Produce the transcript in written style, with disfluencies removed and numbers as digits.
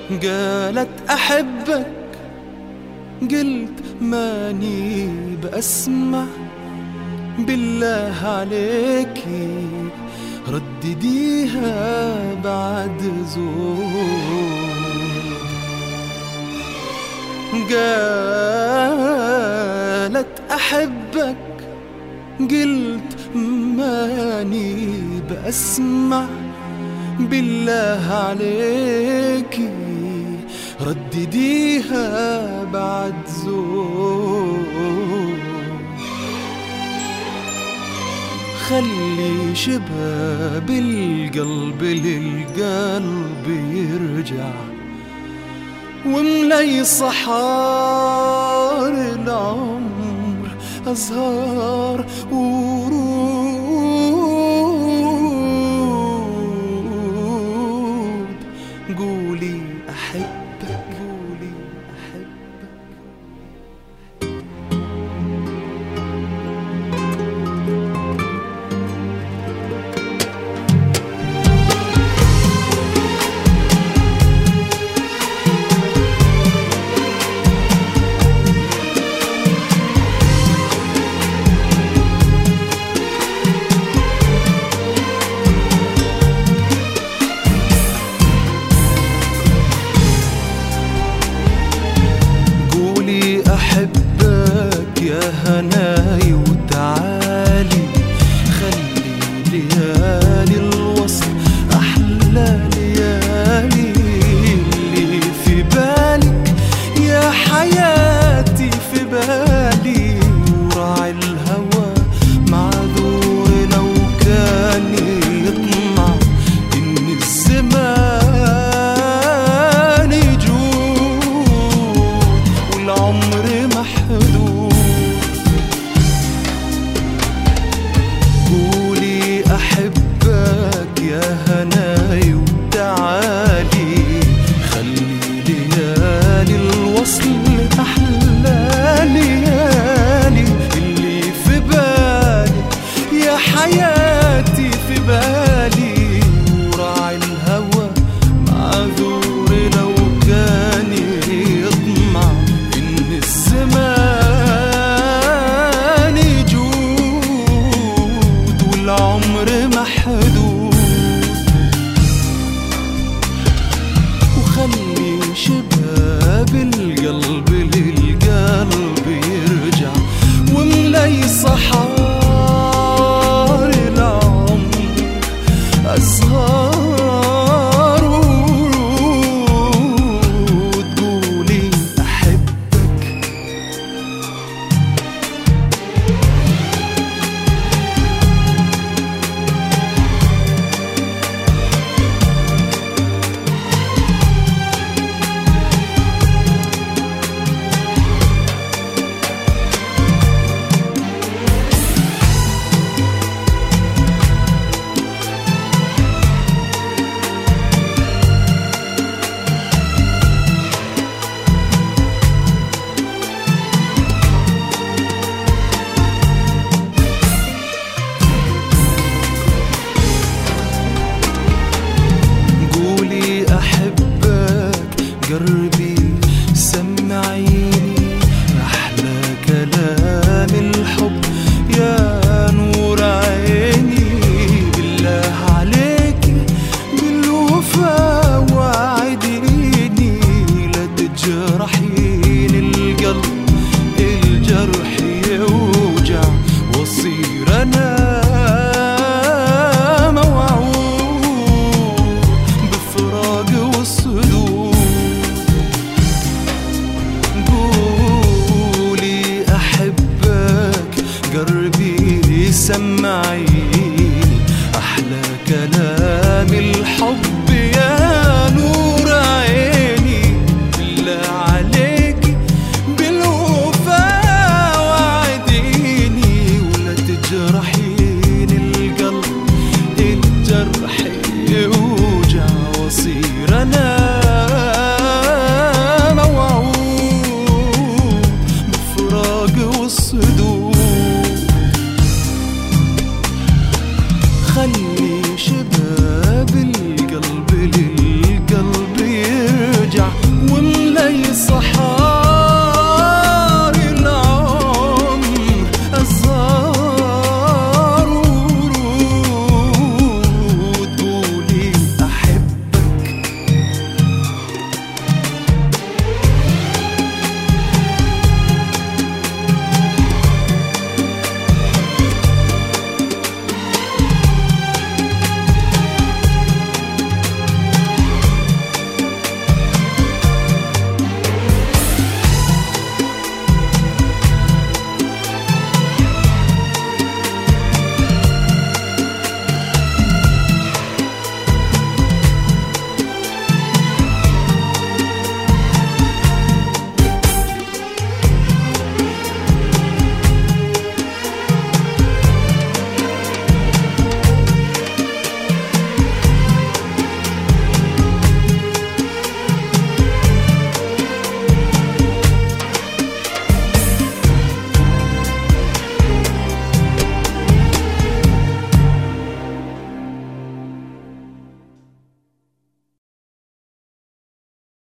قالت أحبك، قلت ماني بأسمع، بالله عليكي ردديها بعد زود. قالت أحبك، قلت ماني بأسمع، بالله عليكي ردديها بعد زود. خلي شباب القلب للقلب يرجع، وملي صحار العمر أزهار ورود. قولي أحبك، قولي أحبك. أحبك يا هناي وتعالي، خلي ليالي الوصل أحلى ليالي. اللي في بالك يا حياتي في بالي، وراعي الهوى معذور لو كان يطمع إن الزمان يجود والعمر محدود. قولي أحبك يا هناي وتعالي، خلي ليالي الوصل أحلى ليالي. اللي في بالك يا حياتي في بالي، وراعي الهوى معذور لو كان يطمع إن الزمان يجود والعمر محدود. وخلي شباب القلب للقلب يرجع، وملي صحار العمر أزهار ورود. قولي أحبك. قربي سمعي